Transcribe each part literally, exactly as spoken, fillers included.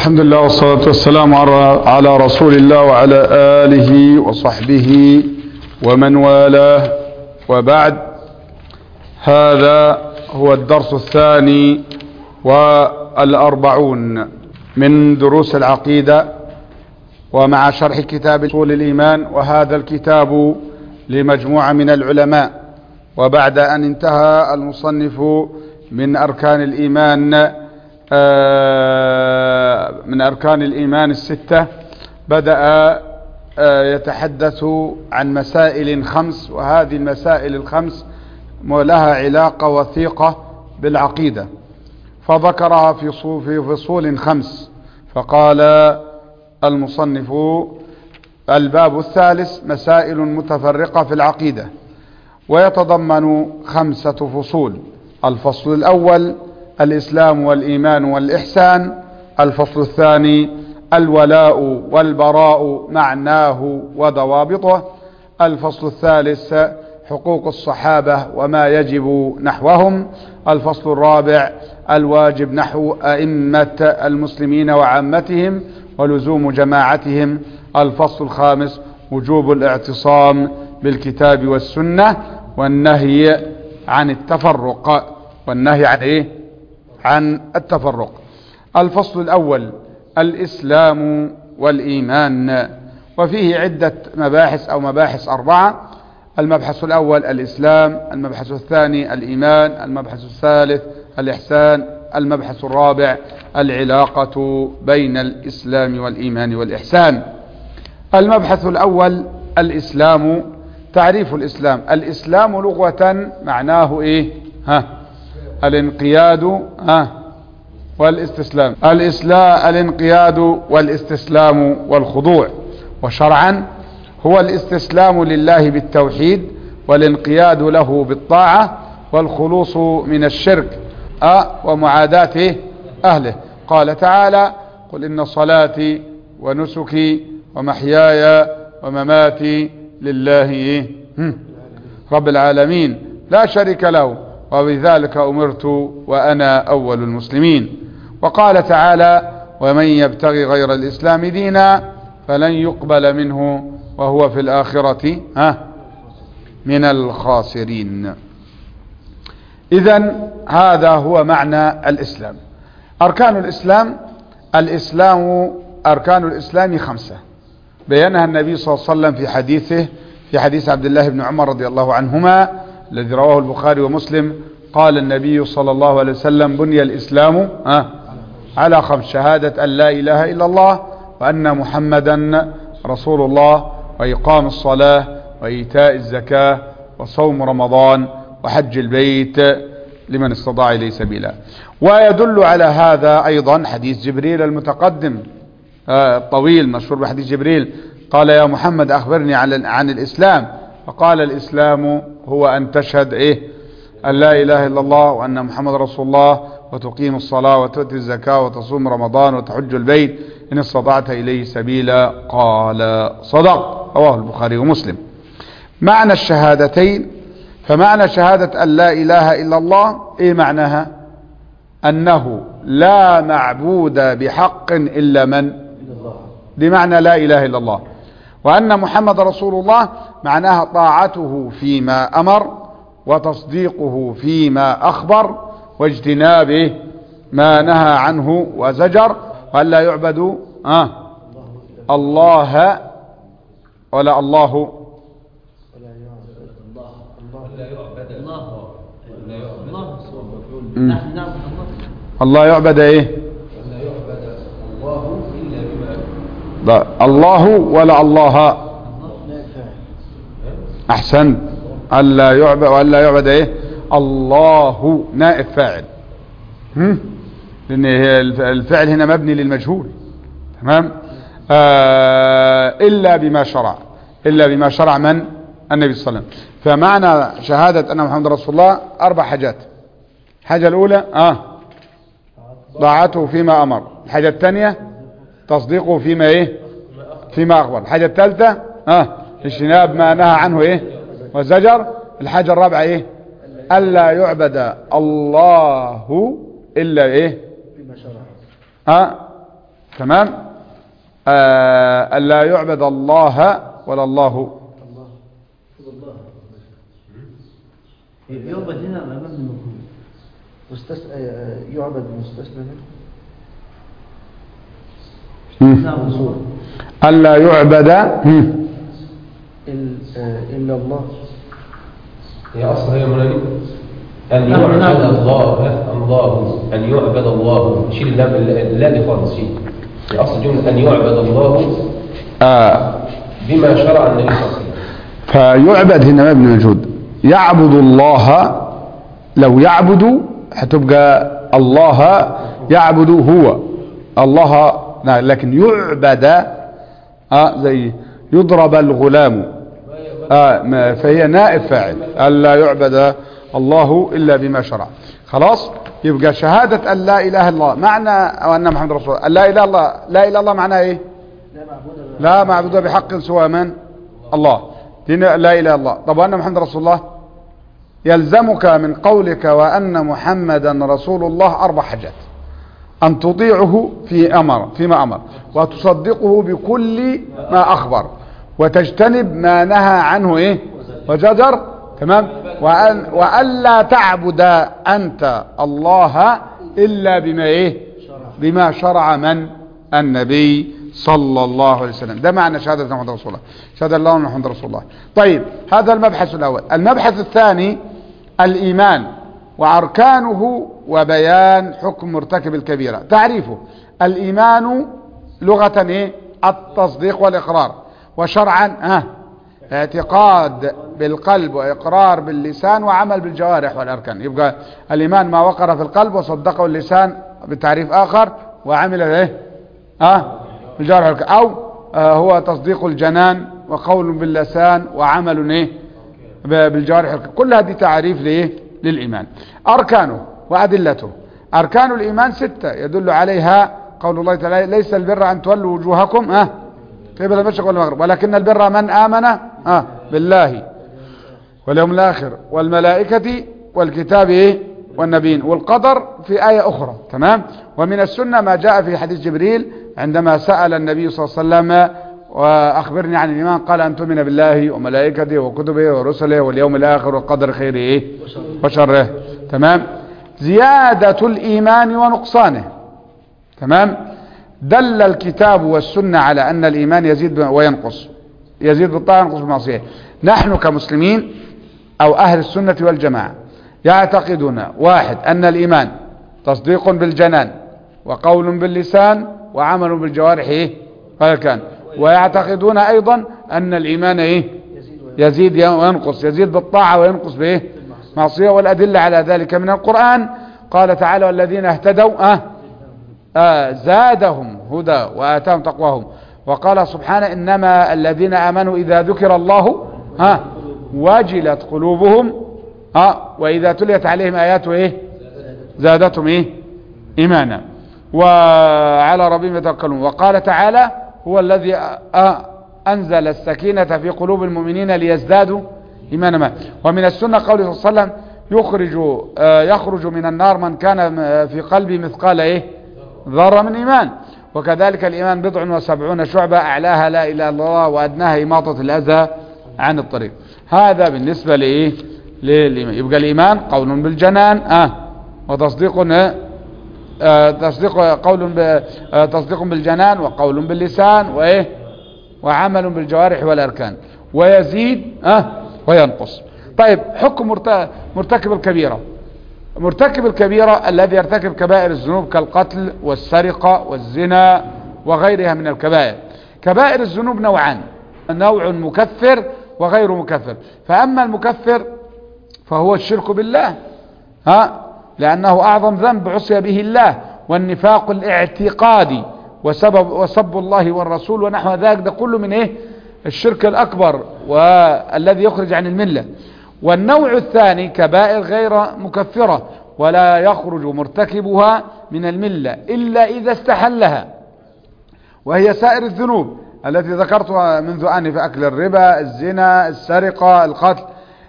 الحمد لله والصلاة والسلام على رسول الله وعلى آله وصحبه ومن والاه، وبعد. هذا هو الدرس الثاني والأربعون من دروس العقيدة، ومع شرح كتاب أصول الإيمان، وهذا الكتاب لمجموعة من العلماء. وبعد أن انتهى المصنف من أركان الإيمان من أركان الإيمان الستة، بدأ يتحدث عن مسائل خمس، وهذه المسائل الخمس لها علاقة وثيقة بالعقيدة، فذكرها في فصول خمس. فقال المصنف: الباب الثالث مسائل متفرقة في العقيدة، ويتضمن خمسة فصول. الفصل الأول الإسلام والإيمان والإحسان. الفصل الثاني الولاء والبراء معناه وضوابطه. الفصل الثالث حقوق الصحابة وما يجب نحوهم. الفصل الرابع الواجب نحو أئمة المسلمين وعامتهم ولزوم جماعتهم. الفصل الخامس وجوب الاعتصام بالكتاب والسنة، والنهي عن التفرق. والنهي عن ايه؟ عن التفرق. الفصل الأول الإسلام والإيمان، وفيه عدة مباحث أو مباحث أربعة. المبحث الأول الإسلام، المبحث الثاني الإيمان، المبحث الثالث الإحسان، المبحث الرابع العلاقة بين الإسلام والإيمان والإحسان. المبحث الأول الإسلام. تعريف الإسلام: الإسلام لغة معناه إيه؟ ها الانقياد ها والاستسلام. الإسلام الانقياد والاستسلام والخضوع. وشرعا هو الاستسلام لله بالتوحيد، والانقياد له بالطاعة، والخلوص من الشرك أه ومعاداة أهله. قال تعالى: قل إن صلاتي ونسكي ومحياي ومماتي لله رب العالمين لا شريك له وبذلك أمرت وأنا أول المسلمين. وقال تعالى: ومن يبتغي غير الإسلام دينا فلن يقبل منه وهو في الآخرة ها من الخاسرين. إذن هذا هو معنى الإسلام. أركان الإسلام: الإسلام أركان الإسلام خمسة، بينها النبي صلى الله عليه وسلم في حديثه في حديث عبد الله بن عمر رضي الله عنهما الذي رواه البخاري ومسلم. قال النبي صلى الله عليه وسلم: بني الإسلام على خمس: شهادة أن لا إله إلا الله، وأن محمدا رسول الله، وإقام الصلاة، وإيتاء الزكاة، وصوم رمضان، وحج البيت لمن استطاع إليه سبيلا. ويدل على هذا أيضا حديث جبريل المتقدم الطويل مشهور بحديث جبريل: قال يا محمد أخبرني عن الإسلام. فقال: الإسلام هو أن تشهد إيه أن لا إله إلا الله وأن محمد رسول الله، وتقيم الصلاة، وتؤتي الزكاة، وتصوم رمضان، وتحج البيت إن استطعت إليه سبيلا. قال: صدق. رواه البخاري ومسلم. معنى الشهادتين: فمعنى شهادة أن لا إله إلا الله إيه معناها؟ أنه لا معبود بحق إلا من؟ دي معنى لا إله إلا الله. وأن محمد رسول الله معناها طاعته فيما أمر، وتصديقه فيما أخبر، واجتنابه ما نهى عنه وزجر، وأن لا يعبد آه الله ولا الله الله يعبد ايه لا الله ولا الله احسن. الا يعبد والا يعبد ايه الله نائب فاعل، لان الفعل هنا مبني للمجهول. تمام. آه الا بما شرع الا بما شرع من؟ النبي صلى الله عليه وسلم. فمعنى شهادة أن محمد رسول الله أربع حاجات. الحاجة الأولى آه طاعته فيما أمر. الحاجة الثانية تصديقه فيما إيه فيما أخبر. الحاجة الثالثة آه اجتناب ما نهى عنه إيه والزجر. الحاجة الرابعة إيه ألا يعبد الله إلا إيه ها تمام. آه ألا يعبد الله ولا الله. يعبد هنا ما مبني مفهوم مستس... يعبد مستثنى منه. ألا يعبد إلا الله. هي أصلا هي مناني أن يعبد الله الله أن يعبد الله شيل اللام اللام خالص شيل. هي أصل جملة أن يعبد الله آه بما شرع النبي صلى الله عليه وسلم. فيعبد هنا مبني موجود. يعبد الله لو يعبد هتبقى الله يعبد هو الله، لكن يعبد آه زي يضرب الغلام آه فهي نائب فاعل. ألا يعبد الله إلا بما شرع. خلاص. يبقى شهادة أن لا إله إلا الله معنى وأن محمد رسول الله. لا إله إلا الله لا إله إلا الله معناه إيه؟ لا معبود بحق سوى من؟ الله. لا إله إلا الله. طب وأن محمد رسول الله يلزمك من قولك وأن محمدا رسول الله أربع حاجات: أن تطيعه في أمر فيما أمر، وتصدقه بكل ما أخبر، وتجتنب ما نهى عنه إيه وجدر. تمام. وأن وألا تعبد أنت الله إلا بما إيه بما شرع من النبي صلى الله عليه وسلم. ده معنى شهادة محمد رسول الله. شهادة الله أن محمد رسول الله. طيب هذا المبحث الأول. المبحث الثاني الإيمان وأركانه وبيان حكم مرتكب الكبيرة. تعريفه: الإيمان لغة إيه؟ التصديق والإقرار، وشرعا ها اعتقاد بالقلب وإقرار باللسان وعمل بالجوارح والأركان. يبقى الإيمان ما وقر في القلب وصدقه اللسان بتعريف آخر وعمل إيه اه بالجوارح والأركان، أو آه هو تصديق الجنان وقول باللسان وعمل إيه بالجوارح والأركان. كل هذه تعريف لإيه للإيمان. أركانه وأدلته: أركان الإيمان ستة يدل عليها قول الله تعالى: ليس البر أن تولوا وجوهكم اه قبل المشرق والمغرب ولكن البر من آمن اه بالله واليوم الآخر والملائكة والكتاب إيه والنبيين والقدر في آية أخرى. تمام. ومن السنة ما جاء في حديث جبريل عندما سأل النبي صلى الله عليه وسلم: وأخبرني عن الإيمان، قال: أن تؤمن بالله وملائكته وكتبه ورسله واليوم الآخر والقدر خيره إيه وشره. تمام. زيادة الإيمان ونقصانه. تمام. دل الكتاب والسنة على أن الإيمان يزيد وينقص، يزيد بالطاعة وينقص بالمعصية. نحن كمسلمين أو أهل السنة والجماعة يعتقدون: واحد، أن الإيمان تصديق بالجنان وقول باللسان وعمل بالجوارح إيه والأركان. ويعتقدون أيضا أن الإيمان إيه يزيد وينقص، يزيد بالطاعة وينقص بإيه معصية. والأدلة على ذلك من القرآن. قال تعالى: والذين اهتدوا أه آه زادهم هدى وآتاهم تقواهم. وقال سبحانه: إنما الذين آمنوا إذا ذكر الله ها وجلت قلوبهم ها وإذا تليت عليهم آياته إيه زادتهم إيه إيمانا وعلى ربهم يتوكلون. وقال تعالى: هو الذي آه أنزل السكينة في قلوب المؤمنين ليزدادوا إيمانا ما. ومن السنة قوله صلى الله عليه وسلم: يخرج آه يخرج من النار من كان في قلبه مثقال إيه ذرة من إيمان. وكذلك الإيمان بضع وسبعون شعبة، أعلاها لا إله إلا الله وأدناها إماطة الأذى عن الطريق. هذا بالنسبة لإيه للإيمان. يبقى الإيمان قول بالجنان آه وتصديق آه تصديق قول آه تصديق بالجنان وقول باللسان وإيه وعمل بالجوارح والأركان، ويزيد آه وينقص. طيب حكم مرتكب الكبيرة. مرتكب الكبيرة الذي يرتكب كبائر الذنوب كالقتل والسرقة والزنا وغيرها من الكبائر. كبائر الذنوب نوعان: نوع مكفر وغير مكفر. فأما المكفر فهو الشرك بالله ها لأنه أعظم ذنب عصي به الله، والنفاق الاعتقادي وسبب وسب الله والرسول ونحو ذلك، ده كله من ايه الشرك الأكبر والذي يخرج عن الملة. والنوع الثاني كبائر غير مكفرة ولا يخرج مرتكبها من الملة إلا إذا استحلها، وهي سائر الذنوب التي ذكرتها منذ آن: في أكل الربا، الزنا، السرقة، القتل،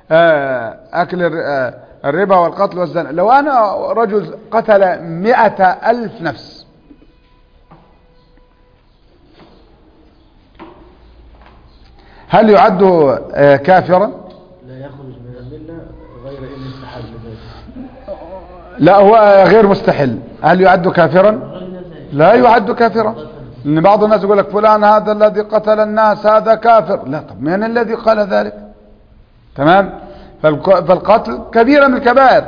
أكل الربا والقتل والزنا. لو أنا رجل قتل مئة ألف نفس هل يعد آه كافرا؟ لا يخرج من الملة غير إن استحل ذلك. لا هو غير مستحل. هل يعد كافرا؟ لا يعد كافرا، لأن بعض الناس يقول لك فلان هذا الذي قتل الناس هذا كافر. لا، طب من الذي قال ذلك؟ تمام. فالقتل كبيرة من الكبائر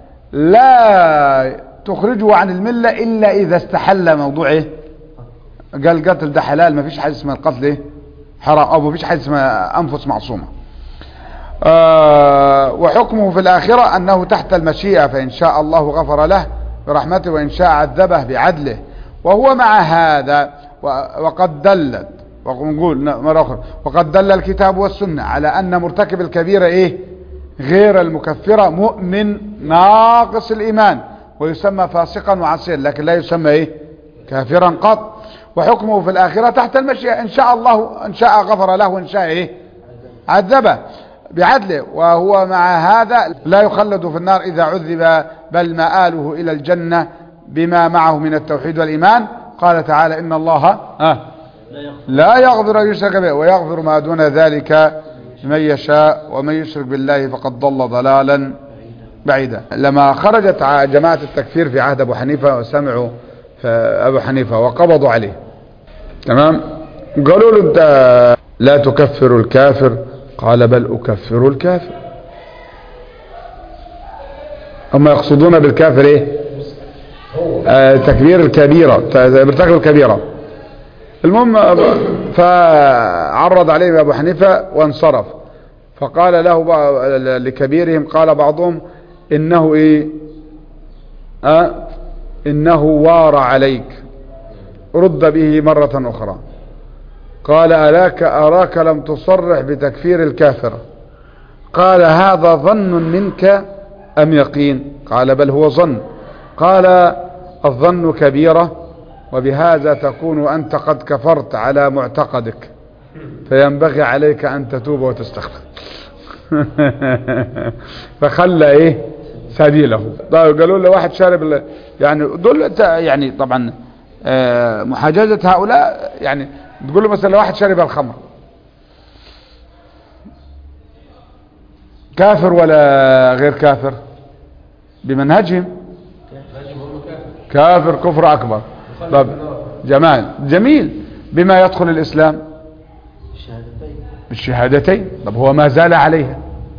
لا تخرجه عن الملة إلا إذا استحل موضوع إيه؟ قال القتل ده حلال، ما فيش حاجة اسمها القتل إيه؟ حرام، أو ما فيش حاجة اسمها أنفس معصومة. آه وحكمه في الآخرة أنه تحت المشيئة، فإن شاء الله غفر له برحمته وإن شاء عذبه بعدله. وهو مع هذا وقد دلت، ونقول مرة أخرى، وقد دل الكتاب والسنة على أن مرتكب الكبيرة إيه؟ غير المكفرة مؤمن ناقص الإيمان، ويسمى فاسقا وعصيا، لكن لا يسمى إيه؟ كافرا قط. وحكمه في الآخرة تحت المشيئة، إن شاء الله إن شاء غفر له وإن شاء إيه؟ عذبه بعدله. وهو مع هذا لا يخلد في النار إذا عذب، بل مآله إلى الجنة بما معه من التوحيد والإيمان. قال تعالى إن الله آه لا يغفر أن يشرك به ويغفر ما دون ذلك من يشاء ومن يشرك بالله فقد ضل ضلالا بعيدا. لما خرجت جماعة التكفير في عهد أبو حنيفة وسمعوا أبو حنيفة وقبضوا عليه، تمام، قالوا له أنت لا تكفر الكافر، قال بل أكفر الكافر. هم يقصدون بالكافر إيه؟ آه تكبير الكبيرة، مرتكب الكبيرة. المهم فعرض عليهم أبو حنيفة وانصرف، فقال له لكبيرهم، قال بعضهم إنه إيه؟ آه إنه وار عليك، رد به مرة أخرى. قال ألاك أراك لم تصرح بتكفير الكافر. قال هذا ظن منك أم يقين؟ قال بل هو ظن. قال الظن كبيرة، وبهذا تكون أنت قد كفرت على معتقدك، فينبغي عليك أن تتوب وتستغفر. فخلى إيه سبيله. قالوا له واحد شارب، يعني دول يعني طبعا محاججة هؤلاء، يعني تقول له مثلا واحد شارب الخمر كافر ولا غير كافر؟ بمنهجهم كافر كفر أكبر. طب جمال جميل، بما يدخل الإسلام بالشهادتين. طب هو ما زال عليها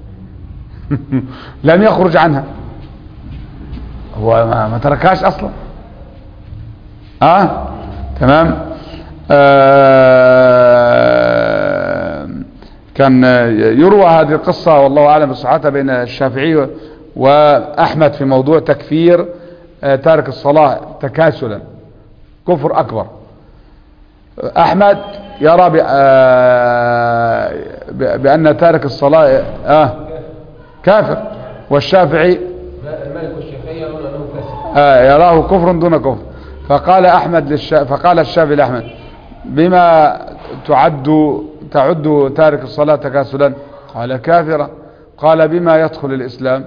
لم يخرج عنها، هو ما, ما تركهاش أصلا. آه تمام. آه كان يروى هذه القصة والله أعلم بصحتها بين الشافعي وأحمد في موضوع تكفير آه تارك الصلاة تكاسلا كفر أكبر. أحمد يرى بأن تارك الصلاة آه كافر، والشافعي المالك والشافعي يرون أنه كافر آه يراه كفر دون كفر. فقال أحمد للشا... فقال الشافعي لأحمد بما تعد تعد تارك الصلاة تكاسلا؟ قال كافرا. قال بما يدخل الإسلام؟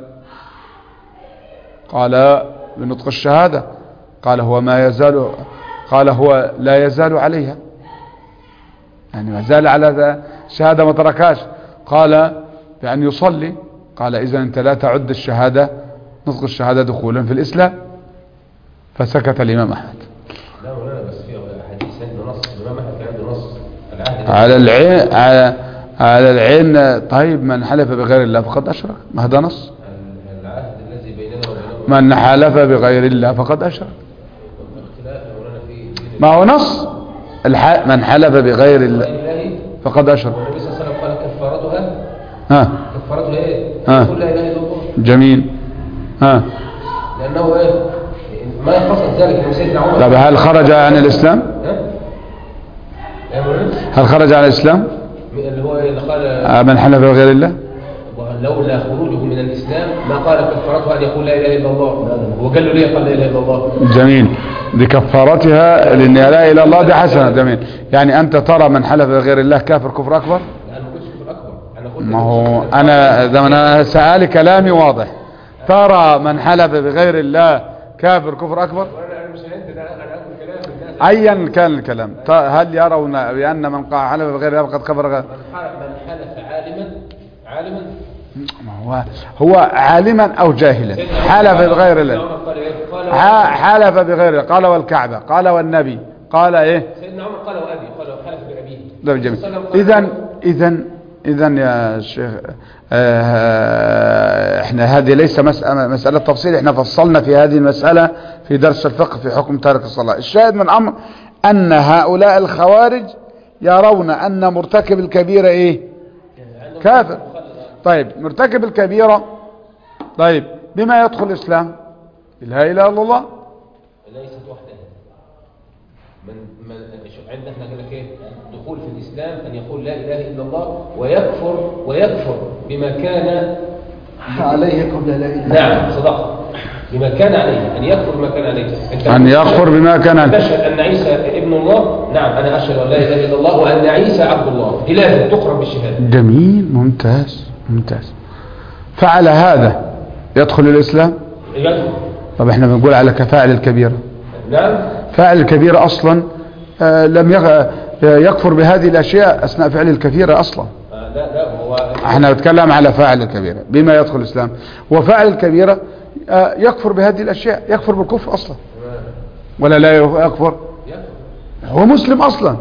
قال بنطق الشهادة. قال هو ما يزال، قال هو لا يزال عليها، يعني ما زال على الشهادة ما تركاش. قال بأن يصلي. قال إذا أنت لا تعد الشهادة نطق الشهادة دخولا في الإسلام. فسكت الإمام أحمد. لا ولا بس في حديث عنده نص، الإمام أحمد كان عنده نص العهد على العين، على على العين. طيب من حلف بغير الله فقد أشرك، ما هذا نص. العهد الذي بيننا وبينهم من حلف بغير الله فقد أشرك، ما هو نص الح... من حلف بغير الله فقد أشرك. والنبي صلى الله عليه وسلم قال كفارتها ها كفارتها ايه؟ ها قل لا اله الا الله. جميل. ها لانه ايه ما يقصد ذلك من سيدنا عمر. طب هل خرج عن الإسلام؟ ها هل خرج عن الإسلام؟ اللي هو اللي قال من حلف بغير الله لولا خروجه من الإسلام ما قال كفارتها أن يقول لا إله إلا الله، وقال له ليه قال لا إله إلا الله. جميل. دي كفارتها لأن لا إله إلا الله دي حسنة. جميل. يعني أنت ترى من حلف بغير الله كافر كفر أكبر؟ أنا ما قلتش كفر أكبر، أنا قلت ما هو أنا ده أنا سألي كلامي واضح. ترى من حلف بغير الله كافر كفر أكبر؟ أنا مش هنت، أنا أقول كلام الناس ايا كان الكلام. هل يرون بان من قال حلف بغير الله فقد كفر؟ من حلف عالما عالما هو هو عالما او جاهلا حلف بغير الله، حلف بغير الله، قال والكعبه، قال والنبي، قال ايه؟ سيدنا عمر قال وابي، قال وحلف بابيه. ده جميل. اذا اذا اذا يا شيخ آه احنا هذه ليس مسألة, مسألة تفصيل، احنا فصلنا في هذه المسألة في درس الفقه في حكم تارك الصلاة. الشاهد من الامر ان هؤلاء الخوارج يرون ان مرتكب الكبيرة ايه؟ كافر. طيب مرتكب الكبيرة طيب بما يدخل الاسلام؟ لا اله الا الله ليست وحدها. من من عندنا احنا كده ايه؟ دخول في الاسلام ان يقول لا اله الا الله ويكفر ويكفر بما كان عليه قبل لا اله. نعم صدق، بما كان عليه، ان يكفر بما كان عليه. ان يكفر بما كان عليه. تشهد ان عيسى ابن الله، نعم انا اشهد ان لا اله الا الله وان عيسى عبد الله، دي لازم تقرب بالشهاده. جميل، ممتاز ممتاز. فعل هذا يدخل الاسلام؟ يدخل. طب احنا بنقول على كفاعل الكبيرة. نعم. فاعل الكبيرة اصلا آه لم يكفر بهذه الاشياء اثناء فعل الكبيرة اصلا. آه لا لا هو احنا نتكلم على فاعل الكبيرة بما يدخل الاسلام، وفاعل الكبيرة آه يكفر بهذه الاشياء، يكفر بالكفر اصلا ولا لا يكفر؟ هو مسلم اصلا.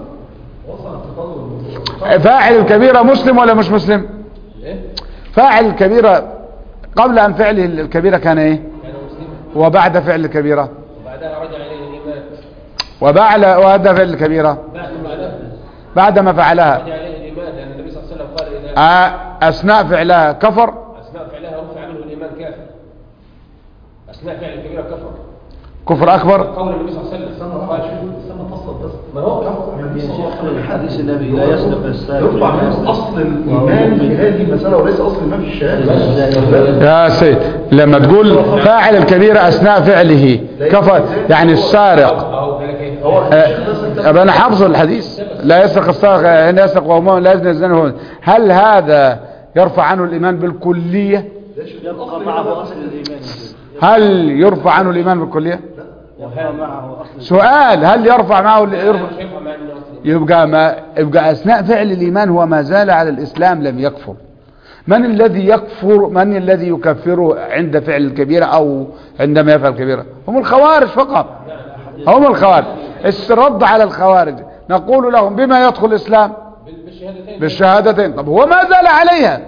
فاعل الكبيرة مسلم ولا مش مسلم؟ فاعل الكبيرة قبل ان فعله الكبيرة كان ايه؟ وبعد فعل الكبيرة وبعدها رجع اليه الايمان. وبعد وبعد فعل الكبيرة بعد ما فعلها رجع اليه الايمان، لان النبي صلى الله عليه وسلم قال اذا اثناء فعلها كفر، اثناء فعلها رفع عنه الايمان كافر، اثناء فعل الكبيرة كفر كفر اكبر. قول النبي صلى الله عليه وسلم قال استنى فصل بس. ما هو حديث النبي لا يسلك السائل يرفع منه اصل الايمان في هذه المساله وليس اصل الايمان في الشهاده. يا سيد لما تقول فاعل الكبيرة اثناء فعله كفر، يعني السارق أه انا حافظ الحديث لا يسرق السارق ان يسرق وهو لا يزني الزنا، هل هذا يرفع عنه الايمان بالكلية؟ يبقى معه اصل الايمان. هل يرفع عنه الايمان بالكلية؟ يبقى معه اصل. سؤال، هل يرفع معه يرفع؟ يبقى ما يبقى اثناء فعل الايمان هو ما زال على الاسلام لم يكفر. من الذي يكفر، من الذي يكفره عند فعل الكبيرة او عندما يفعل الكبيرة؟ هم الخوارج فقط، هم الخوارج. الرد على الخوارج نقول لهم بما يدخل الاسلام؟ بالشهادتين. طب هو ما زال عليها،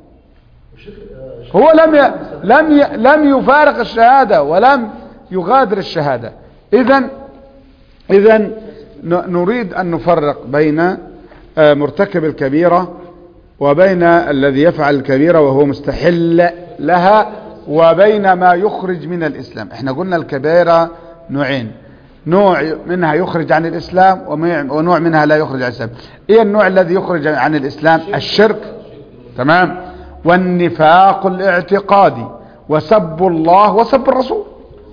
هو لم ي... لم ي... لم يفارق الشهادة ولم يغادر الشهادة. اذا اذا ن... نريد ان نفرق بين مرتكب الكبيرة وبين الذي يفعل الكبيرة وهو مستحل لها، وبين ما يخرج من الاسلام. احنا قلنا الكبيرة نوعين، نوع منها يخرج عن الاسلام ونوع منها لا يخرج عن الاسلام. ايه النوع الذي يخرج عن الاسلام؟ الشرك، تمام، والنفاق الاعتقادي وسب الله وسب الرسول.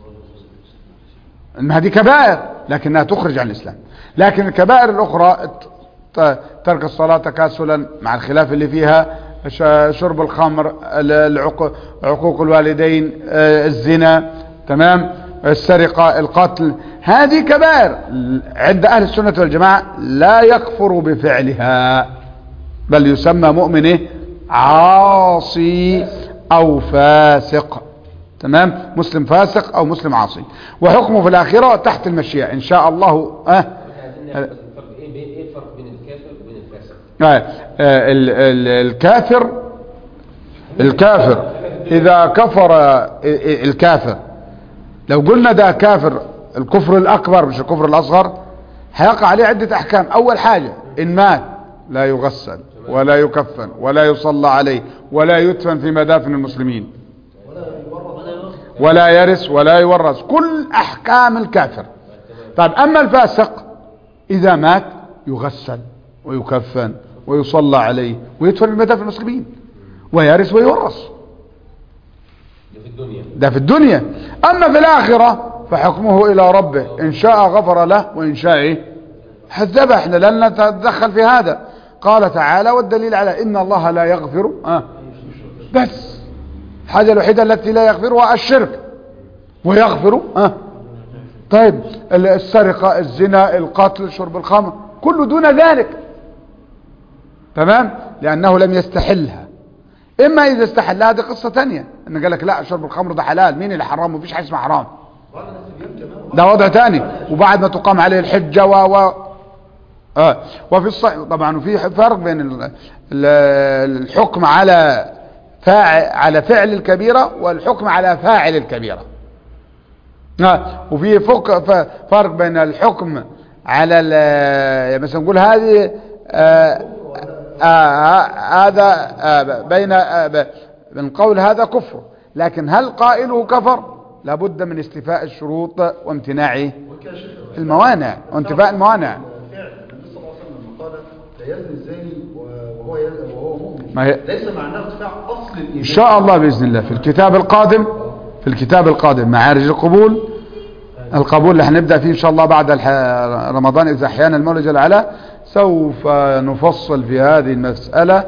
هذه كبائر لكنها تخرج عن الاسلام. لكن الكبائر الاخرى ترك الصلاة تكاسلا مع الخلاف اللي فيها، شرب الخمر، عقوق الوالدين، الزنا، تمام، السرقة، القتل، هذه كبائر عند اهل السنة والجماعة لا يكفر بفعلها، بل يسمى مؤمن عاصي او فاسق، تمام، مسلم فاسق او مسلم عاصي، وحكمه في الاخرة تحت المشيئة ان شاء الله. اه ايه الفرق بين الكافر وبين الفاسق؟ آه ال ال الكافر الكافر اذا كفر الكافر، لو قلنا ده كافر الكفر الاكبر مش الكفر الاصغر، هيقع عليه عدة احكام. اول حاجة ان مات لا يغسل ولا يكفن ولا يصلى عليه ولا يدفن في مدافن المسلمين ولا يرث ولا يورث، كل احكام الكافر. طيب اما الفاسق اذا مات يغسل ويكفن ويصلى عليه ويدفن في مدافن المسلمين ويرث ويورث، ده في الدنيا. ده في الدنيا. اما في الاخرة فحكمه الى ربه، ان شاء غفر له وان شاء ايه حذبه. احنا لن نتدخل في هذا. قال تعالى والدليل على ان الله لا يغفر آه بس الحاجة الوحيدة التي لا يغفرها الشرك، ويغفر آه طيب السرقة، الزنا، القتل، شرب الخمر، كله دون ذلك. تمام، لأنه لم يستحلها. إما إذا استحلها دي قصة تانية، إن قال لك لا شرب الخمر ده حلال، مين اللي حرام؟ مفيش حاجة اسمها حرام، ده وضع تاني. وبعد ما تقام عليه الحجة و و آه. وفي الصحيح طبعا، وفي فرق بين ال... ال... الحكم على فاعل على فعل الكبيرة والحكم على فاعل الكبيرة. آه. وفي فك... فرق بين الحكم على ال... مثلا نقول هذه آه هذا آه آه بين آه من قول هذا كفر، لكن هل قائله كفر؟ لابد من استيفاء الشروط وامتناع الموانع وانتفاء الموانع. النبي صلى الله عليه وسلم قال لا يزني الزاني وهو وهو مؤمن، ليس معناه ارتفاع اصل الايمان. ان شاء الله باذن الله في الكتاب القادم، في الكتاب القادم معارج القبول، القبول اللي هنبدا فيه ان شاء الله بعد رمضان اذا احيانا المولى جل وعلا، سوف نفصل في هذه المساله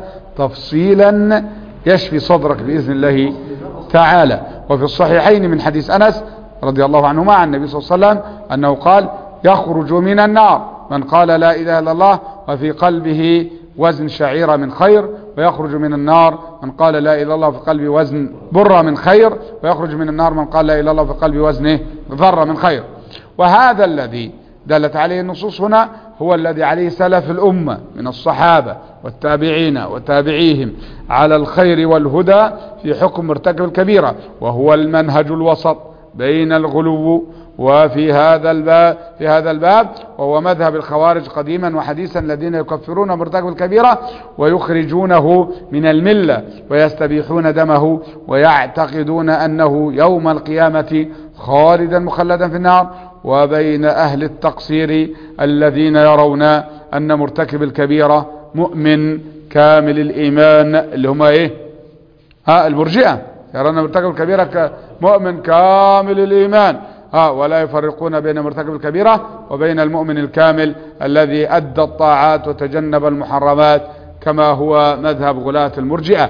تفصيلا يشفي صدرك باذن الله تعالى. وفي الصحيحين من حديث انس رضي الله عنهما عن النبي صلى الله عليه وسلم انه قال: يخرج من النار من قال لا اله الا الله وفي قلبه وزن شعيرة من خير، ويخرج من النار من قال لا اله الا الله وفي قلبه وزن برة من خير، ويخرج من النار من قال لا اله الا الله وفي قلبه وزن ذرة من خير. وهذا الذي دلت عليه النصوص هنا هو الذي عليه سلف الأمة من الصحابة والتابعين وتابعيهم على الخير والهدى في حكم مرتكب الكبيرة، وهو المنهج الوسط بين الغلو وفي هذا الباب في هذا الباب وهو مذهب الخوارج قديما وحديثا الذين يكفرون مرتكب الكبيرة ويخرجونه من الملة ويستبيحون دمه ويعتقدون أنه يوم القيامة خالدا مخلدا في النار، وبين أهل التقصير الذين يرون أن مرتكب الكبيرة مؤمن كامل الإيمان اللي هم إيه ها المرجئة، يرون مرتكب الكبيرة مؤمن كامل الإيمان ها ولا يفرقون بين مرتكب الكبيرة وبين المؤمن الكامل الذي أدى الطاعات وتجنب المحرمات كما هو مذهب غلاة المرجئة.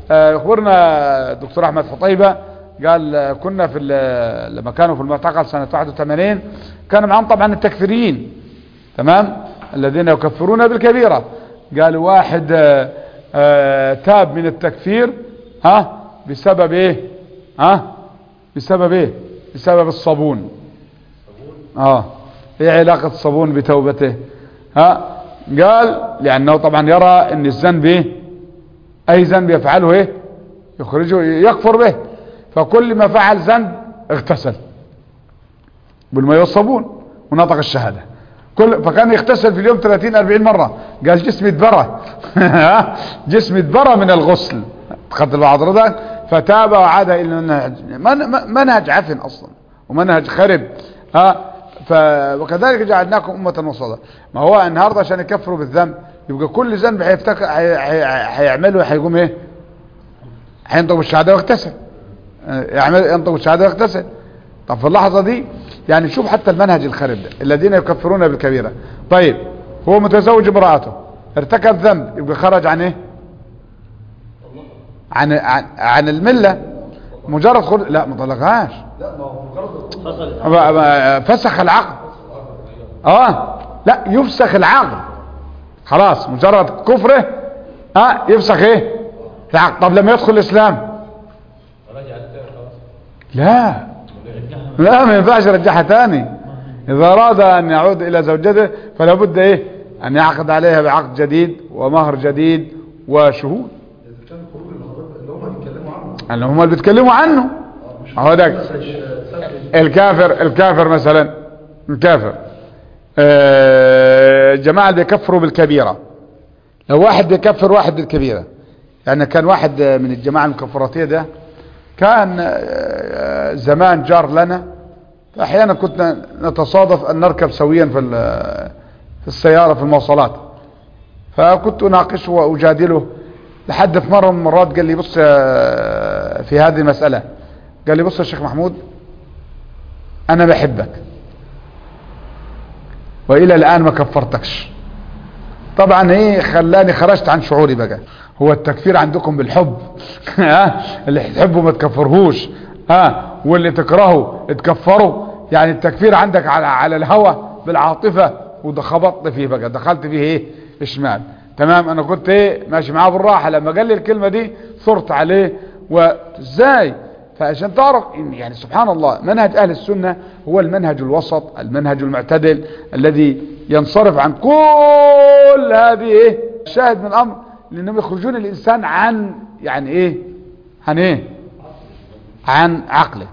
أخبرنا دكتور أحمد حطيبة قال كنا في لما كانوا في المعتقل سنة واحد وثمانين كان معهم طبعا التكفيريين، تمام، الذين يكفرون بالكبيرة. قال واحد آآ آآ تاب من التكفير ها بسبب ايه ها بسبب ايه بسبب الصابون. اه ايه علاقة الصابون بتوبته؟ ها قال لانه طبعا يرى ان الذنب ايه اي ذنب يفعله ايه يخرجه يكفر به، فكل ما فعل ذنب اغتسل بالماء والصابون ونطق الشهادة، كل فكان يغتسل في اليوم ثلاثين أربعين مرة. قال جسمي اتبرى جسمي اتبرى من الغسل، خدت حضرتك؟ فتاب وعاد الى المنهج، منهج عفن اصلا ومنهج خرب ها ف وكذلك جعلناكم امه وسطا. ما هو النهارده عشان يكفروا بالذنب يبقى كل ذنب هيفتكر هيعمله هيقوم ايه هينطق بالشهاده ويغتسل، يعمل ينطق بالشهاده ويغتسل. طب في اللحظه دي يعني شوف حتى المنهج الخرب ده الذين يكفرون بالكبيره. طيب هو متزوج امراته ارتكب ذنب يبقى خرج عن ايه عن عن, عن المله مجرد خرج لا ما طلقهاش، لا ما هو مجرد فسخ العقد. اه لا يفسخ العقد خلاص مجرد كفره اه يفسخ ايه العقد. طب لما يدخل الاسلام لا لا ما ينفعش يرجعها تاني. اذا اراد ان يعود الى زوجته فلا بد ايه ان يعقد عليها بعقد جديد ومهر جديد وشهود اللي هم اللي بيتكلموا عنه. اهو ده الكافر الكافر مثلا الكافر آه جماعه بيكفروا بالكبيره. لو واحد بيكفر واحد بالكبيره، يعني كان واحد من الجماعه المكفراتيه ده كان آه زمان جار لنا، احيانا كنا نتصادف ان نركب سويا في في السياره في المواصلات، فكنت اناقشه واجادله لحد في مره من المرات قال لي بص في هذه المساله، قال لي بص يا شيخ محمود انا بحبك والى الان ما كفرتكش. طبعا ايه خلاني خرجت عن شعوري بقى. هو التكفير عندكم بالحب ها اللي تحبه ما تكفرهوش ها واللي تكرهه تكفره. يعني التكفير عندك على على الهوى بالعاطفة، وخبطت فيه بقى، دخلت فيه ايه اشمال. تمام. انا كنت ايه ماشي معاه بالراحة، لما قال لي الكلمة دي ثرت عليه. وازاي؟ فعشان تعرف يعني سبحان الله منهج اهل السنة هو المنهج الوسط، المنهج المعتدل الذي ينصرف عن كل هذه ايه شاهد من الامر، لانهم يخرجون الانسان عن يعني ايه عن ايه عن عقله.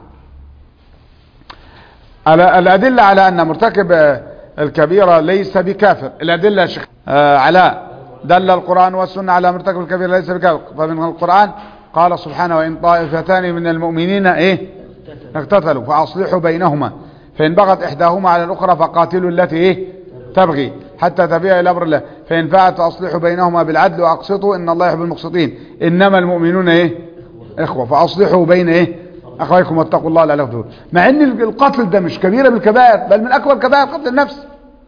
الادلة على ان مرتكب الكبيرة ليس بكافر، الادلة شيخ آه علاء دل القرآن والسنة على مرتكب الكبيرة ليس بكافر. فمن القرآن قال سبحانه وإن طائفتان من المؤمنين ايه اقتتلوا فأصلحوا بينهما فإن بغت إحداهما على الأخرى فقاتلوا التي ايه تبغي حتى تبيع إلى أمر الله فإن فعلت فأصلحوا بينهما بالعدل وأقسطوا إن الله يحب المقسطين إنما المؤمنون ايه إخوة فأصلحوا بين ايه أخويكم واتقوا الله لعلكم تفلحون. مع إن القتل ده مش كبيرة من الكبائر، بل من أكبر كبائر قتل النفس.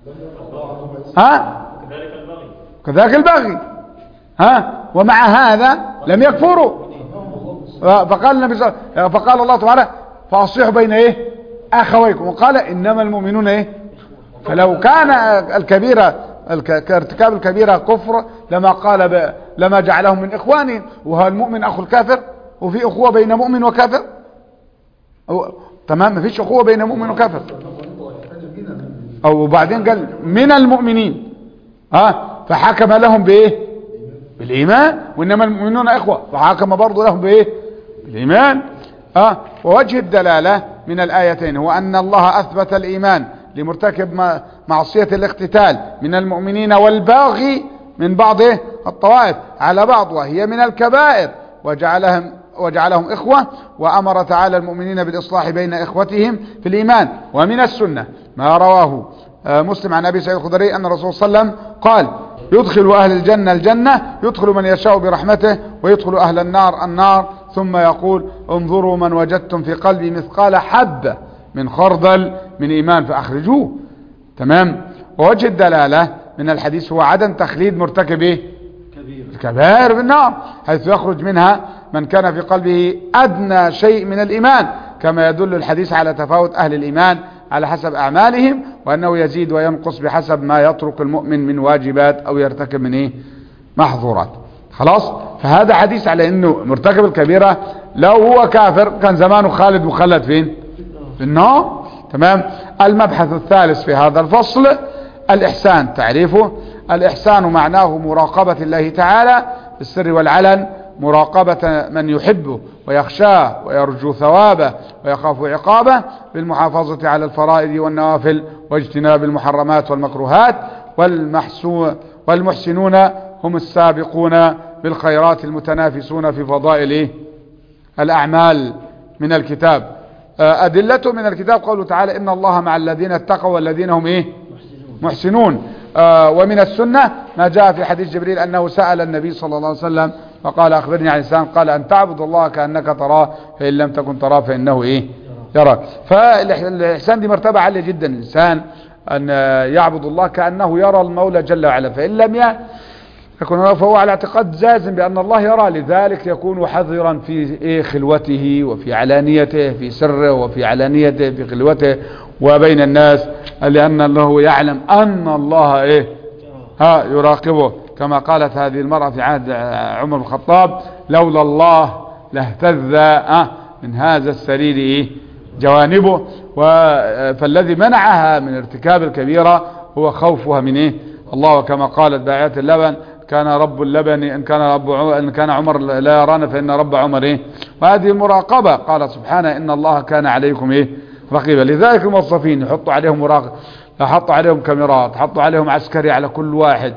ها كذلك البغي. ها ومع هذا لم يكفروا. فقال النبي صلى الله عليه وسلم فقال الله تعالى فأصلحوا بين ايه اخويكم وقال انما المؤمنون ايه. فلو كان الكبيرة ارتكاب الكبيرة كفر لما قال ب... لما جعلهم من اخوانهم. وهو المؤمن اخو الكافر، وفي اخوة بين مؤمن وكافر؟ أو... تمام مفيش اخوة بين مؤمن وكافر. او وبعدين قال من المؤمنين ها فحكم لهم بايه بالايمان وانما المؤمنون اخوة فحكم برضو لهم بايه بالايمان. اه ووجه الدلالة من الايتين هو ان الله اثبت الايمان لمرتكب معصية الاقتتال من المؤمنين والباغي من بعض الطوائف على بعض وهي من الكبائر وجعلهم وجعلهم إخوة. وأمر تعالى المؤمنين بالإصلاح بين إخوتهم في الإيمان. ومن السنة ما رواه مسلم عن أبي سعيد الخدري أن الرسول صلى الله عليه وسلم قال يدخل أهل الجنة الجنة يدخل من يشاء برحمته ويدخل أهل النار النار ثم يقول انظروا من وجدتم في قلبي مثقال حبة من خردل من إيمان فأخرجوه. تمام. ووجه الدلالة من الحديث هو عدم تخليد مرتكب إيه؟ الكبائر بالنار حيث يخرج منها من كان في قلبه أدنى شيء من الإيمان كما يدل الحديث على تفاوت أهل الإيمان على حسب أعمالهم وأنه يزيد وينقص بحسب ما يترك المؤمن من واجبات أو يرتكب من إيه؟ محظورات. خلاص. فهذا حديث على أنه مرتكب الكبيرة لو هو كافر كان زمانه خالد مخلد فين؟ في النار. تمام. المبحث الثالث في هذا الفصل الإحسان. تعريفه الإحسان معناه مراقبة الله تعالى في السر والعلن مراقبة من يحبه ويخشاه ويرجو ثوابه ويخاف عقابه بالمحافظة على الفرائض والنوافل واجتناب المحرمات والمكروهات. والمحسنون هم السابقون بالخيرات المتنافسون في فضائل الأعمال. من الكتاب أدلته من الكتاب قوله تعالى إن الله مع الذين اتقوا والذين هم إيه محسنون. آه ومن السنة ما جاء في حديث جبريل أنه سأل النبي صلى الله عليه وسلم فقال أخبرني عن الإحسان قال أن تعبد الله كأنك تراه فإن لم تكن تراه فإنه إيه يراك. فالإحسان دي مرتبة عالية جدا الإنسان أن يعبد الله كأنه يرى المولى جل وعلا فإن لم يكن فهو على اعتقاد جازم بأن الله يرى. لذلك يكون حذرا في إيه خلوته وفي علانيته في سره وفي علانيته في خلوته وبين الناس لأن الله يعلم أن الله إيه ها يراقبه كما قالت هذه المرأة في عهد عمر بن الخطاب لولا الله لاهتز أه من هذا السرير إيه جوانبه. فالذي منعها من ارتكاب الكبيرة هو خوفها من إيه الله. وكما قالت بائعة اللبن كان رب اللبن إن كان رب إن كان عمر لا يرانا فإن رب عمر إيه. وهذه المراقبة قال سبحانه إن الله كان عليكم إيه رقيبا. لذلك الموظفين يحطوا عليهم مراقب يحطوا عليهم كاميرات يحطوا عليهم عسكري على كل واحد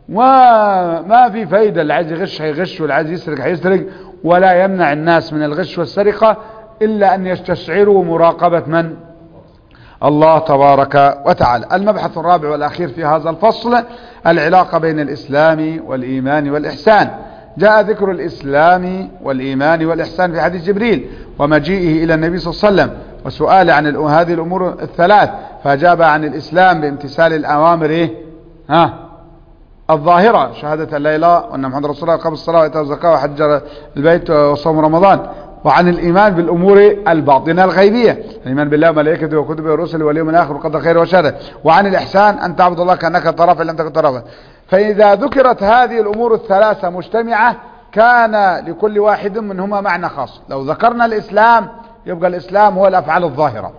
وما في فايدة. اللي عايز يغش هيغش واللي عايز يسرق هيسرق. ولا يمنع الناس من الغش والسرقة إلا أن يستشعروا مراقبة من الله تبارك وتعالى. المبحث الرابع والأخير في هذا الفصل العلاقة بين الإسلام والإيمان والإحسان. جاء ذكر الإسلام والإيمان والإحسان في حديث جبريل ومجيئه إلى النبي صلى الله عليه وسلم وسؤال عن هذه الأمور الثلاث فأجاب عن الإسلام بامتثال الأوامر إيه؟ ها الظاهرة شهادة لا إله وأن محمد رسول الله قام الصلاة وإيتاء الزكاة وحج البيت وصوم رمضان وعن الإيمان بالأمور الباطنة الغيبية، الإيمان بالله وملائكته وكتبه ورسله واليوم الآخر وقدر خير وشر. وعن الإحسان أن تعبد الله كأنك تراه فإن لم تكن تراه. فإذا ذكرت هذه الأمور الثلاثة مجتمعة كان لكل واحد منهما معنى خاص. لو ذكرنا الإسلام يبقى الإسلام هو الأفعال الظاهرة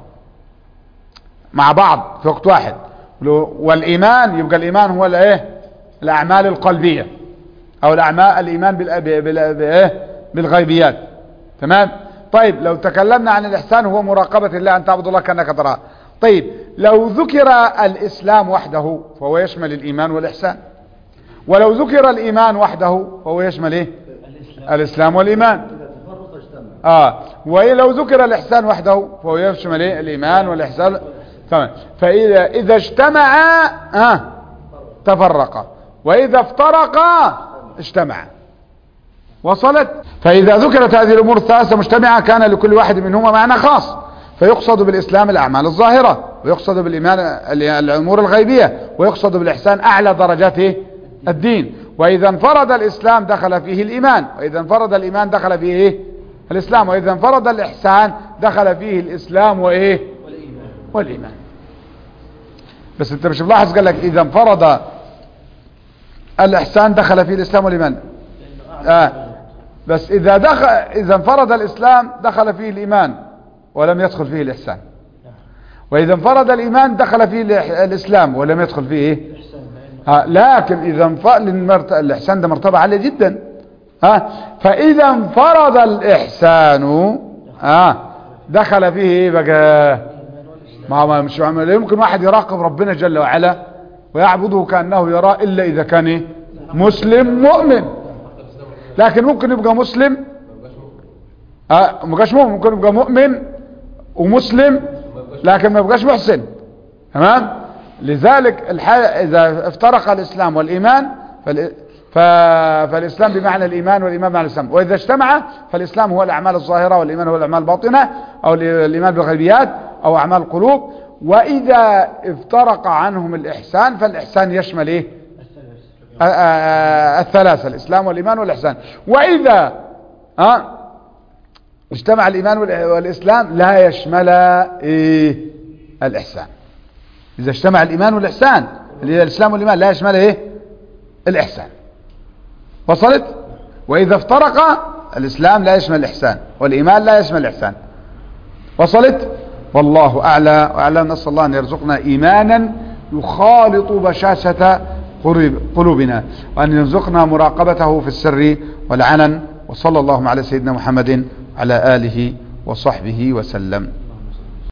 مع بعض في وقت واحد، والإيمان يبقى الإيمان هو الإيه؟ الأعمال القلبية أو الأعمال الإيمان بالغيبيات. تمام. طيب لو تكلمنا عن الإحسان هو مراقبة الله أن تعبد الله كأنك تراه. طيب لو ذكر الإسلام وحده فهو يشمل الإيمان والإحسان، ولو ذكر الإيمان وحده فهو يشمل إيه؟ الإسلام, الإسلام والإيمان. آه ولو ذكر الإحسان وحده فهو يشمل إيه؟ الإيمان والإحسان. تمام. فإذا إذا اجتمعا آه تفرقا، وإذا افترقا اجتمعا. وصلت؟ فإذا ذكرت هذه الأمور الثلاثة مجتمعة كان لكل واحد منهما معنى خاص، فيقصد بالإسلام الأعمال الظاهرة، ويقصد بالإيمان الأمور الغيبية، ويقصد بالإحسان أعلى درجات الدين. وإذا انفرد الإسلام دخل فيه الإيمان، وإذا انفرد الإيمان دخل فيه إيه؟ الإسلام، وإذا انفرد الإحسان دخل فيه الإسلام وإيه؟ والإيمان. والإيمان. بس أنت مش ملاحظ قال لك إذا انفرد الإحسان دخل فيه الإسلام والإيمان. آه. بس إذا دخل إذا انفرد الإسلام دخل فيه الإيمان ولم يدخل فيه الإحسان، وإذا انفرد الإيمان دخل فيه الإسلام ولم يدخل فيه إيه؟ آه. لكن إذا انفرد الإحسان ده مرتبة عالية جدا. آه. فإذا انفرد الإحسان آه. دخل فيه إيه بقى؟ ما هو مش يمكن واحد يراقب ربنا جل وعلا ويعبده كأنه يراه إلا إذا كان إيه؟ مسلم مؤمن. لكن ممكن يبقى مسلم اه ما يبقاش مؤمن، ممكن يبقى مؤمن ومسلم لكن ما يبقاش محسن. تمام. لذلك الحالة اذا افترق الاسلام والايمان فال... ف... فالاسلام بمعنى الايمان والايمان بمعنى الاسلام، واذا اجتمع فالاسلام هو الاعمال الظاهرة والايمان هو الاعمال الباطنة او الايمان بالغيبيات او اعمال القلوب. واذا افترق عنهم الاحسان فالاحسان يشمل ايه؟ الثلاثة، الإسلام والإيمان والإحسان. وإذا أه اجتمع الإيمان والإسلام لا يشمل إيه؟ الإحسان. إذا اجتمع الإيمان والإحسان الإسلام والإيمان لا يشمل إيه؟ الإحسان. وصلت؟ وإذا افترق الإسلام لا يشمل الإحسان والإيمان لا يشمل الإحسان. وصلت؟ والله أعلى وأعلم. نسأل الله أن يرزقنا إيمانا يخالط بشاشة قلوبنا، وأن يرزقنا مراقبته في السر والعلن. وصلى الله على سيدنا محمد على آله وصحبه وسلم.